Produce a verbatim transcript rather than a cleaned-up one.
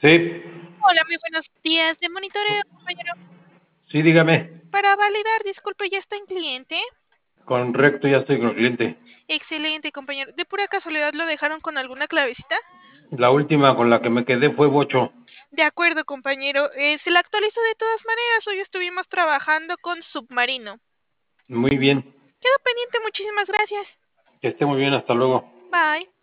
Sí, Hola, muy buenos días. De monitoreo, compañero. sí, dígame. Para validar, disculpe, ¿ya está en cliente? Correcto, ya estoy con el cliente. Excelente, compañero. ¿De pura casualidad lo dejaron con alguna clavecita? La última con la que me quedé fue Bocho. De acuerdo, compañero. Eh, se la actualizo de todas maneras. Hoy estuvimos trabajando con Submarino. Muy bien. Quedo pendiente, muchísimas gracias. Que esté muy bien, hasta luego. Bye.